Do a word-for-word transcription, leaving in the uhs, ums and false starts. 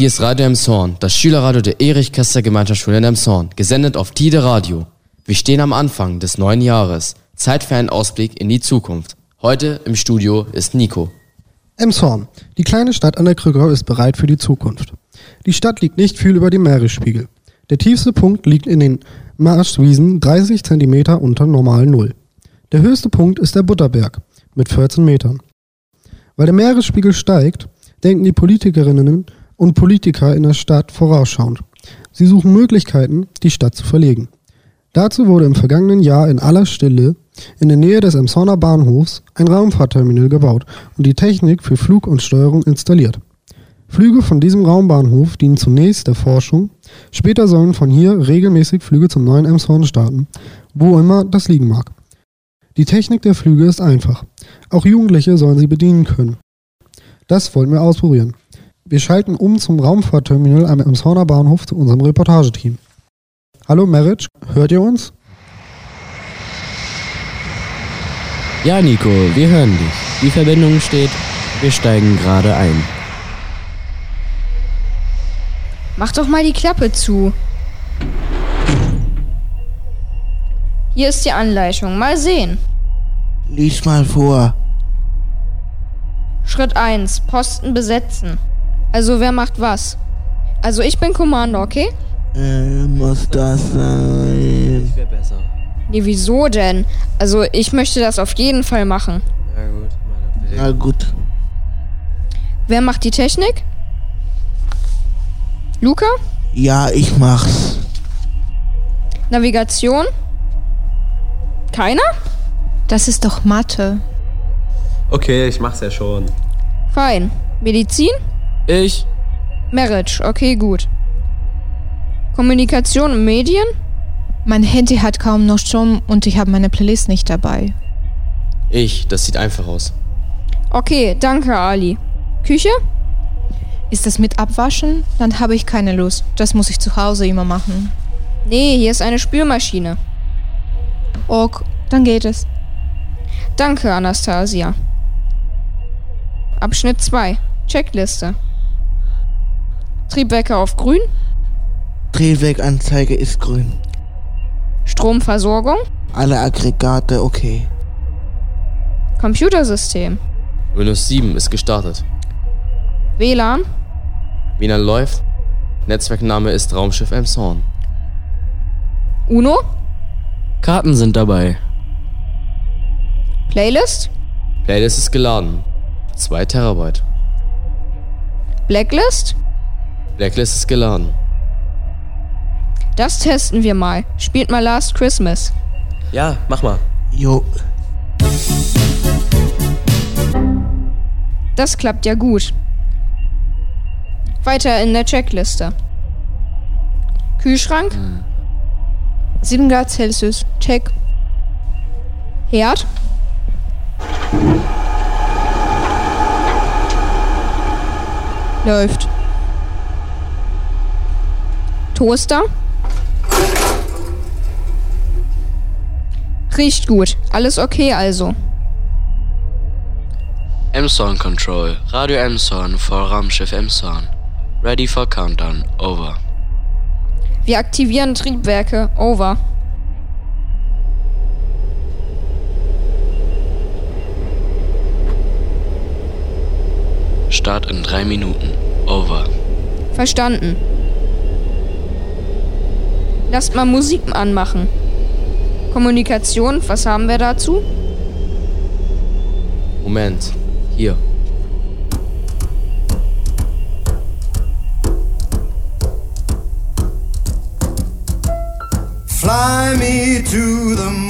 Hier ist Radio Emshorn, das Schülerradio der Erich-Kästner-Gemeinschaftsschule in Emshorn, gesendet auf Tide Radio. Wir stehen am Anfang des neuen Jahres. Zeit für einen Ausblick in die Zukunft. Heute im Studio ist Nico. Emshorn, die kleine Stadt an der Krückau, ist bereit für die Zukunft. Die Stadt liegt nicht viel über dem Meeresspiegel. Der tiefste Punkt liegt in den Marschwiesen dreißig Zentimeter unter normal Null. Der höchste Punkt ist der Butterberg mit vierzehn Metern. Weil der Meeresspiegel steigt, denken die Politikerinnen und Politiker in der Stadt vorausschauend. Sie suchen Möglichkeiten, die Stadt zu verlegen. Dazu wurde im vergangenen Jahr in aller Stille in der Nähe des Emshorner Bahnhofs ein Raumfahrtterminal gebaut und die Technik für Flug und Steuerung installiert. Flüge von diesem Raumbahnhof dienen zunächst der Forschung, später sollen von hier regelmäßig Flüge zum neuen Emshorn starten, wo immer das liegen mag. Die Technik der Flüge ist einfach. Auch Jugendliche sollen sie bedienen können. Das wollten wir ausprobieren. Wir schalten um zum Raumfahrtterminal am Emshorner Bahnhof zu unserem Reportageteam. Hallo Meric, hört ihr uns? Ja, Nico, wir hören dich. Die Verbindung steht, wir steigen gerade ein. Mach doch mal die Klappe zu. Hier ist die Anleitung, mal sehen. Lies mal vor. Schritt eins, Posten besetzen. Also wer macht was? Also ich bin Kommando, okay? Äh, muss das sein? Das wäre besser. Nee, wieso denn? Also ich möchte das auf jeden Fall machen. Na gut, meine Na gut. Wer macht die Technik? Luca? Ja, ich mach's. Navigation? Keiner? Das ist doch Mathe. Okay, ich mach's ja schon. Fein. Medizin? Ich? Meric, okay, gut. Kommunikation und Medien? Mein Handy hat kaum noch Strom und ich habe meine Playlist nicht dabei. Ich, das sieht einfach aus. Okay, danke, Ali. Küche? Ist das mit Abwaschen? Dann habe ich keine Lust. Das muss ich zu Hause immer machen. Nee, hier ist eine Spülmaschine. Ok, dann geht es. Danke, Anastasia. Abschnitt zwei. Checkliste. Triebwerke auf grün. Drehwerkanzeige ist grün. Stromversorgung. Alle Aggregate okay. Computersystem. Windows sieben ist gestartet. W L A N. W L A N läuft. Netzwerkname ist Raumschiff Emshorn. UNO. Karten sind dabei. Playlist. Playlist ist geladen. zwei Terabyte. Blacklist. Blacklist ist geladen. Das testen wir mal. Spielt mal Last Christmas. Ja, mach mal. Jo. Das klappt ja gut. Weiter in der Checkliste. Kühlschrank. sieben Grad Celsius. Check. Herd. Läuft. Toaster. Riecht gut. Alles okay also. Emshorn Control. Radio Emshorn vor Raumschiff Emshorn. Ready for Countdown. Over. Wir aktivieren Triebwerke. Over. Start in drei Minuten. Over. Verstanden. Lasst mal Musik anmachen. Kommunikation, was haben wir dazu? Moment. Hier. Fly me to the